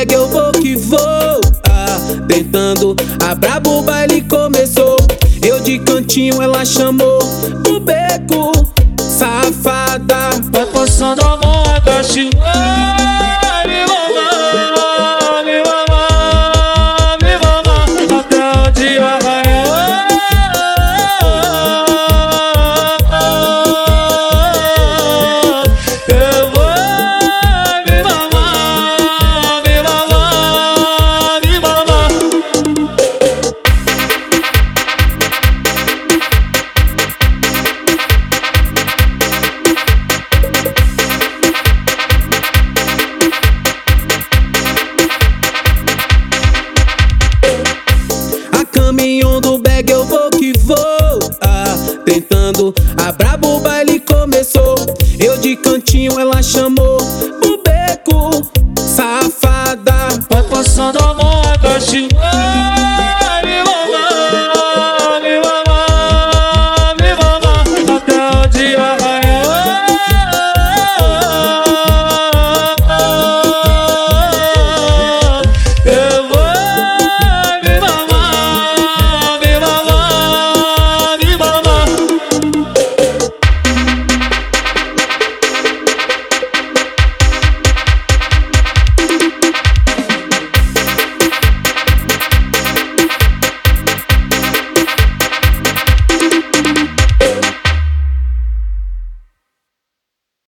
bag eu vou que vou. Tentando, a brabo o baile começou. Eu de cantinho, ela chamou pro beco. Safada, vai passando a mão, agache. Me mamar, me mamar, me mamar, até o dia raiar. Eu vou me mamar, me mamar, me mamar. Caminhão do bag eu vou que vou. Tentando, a brabo o baile começou. Eu de cantinho, ela chamou pro beco. Safada, vai passando a mão, agache.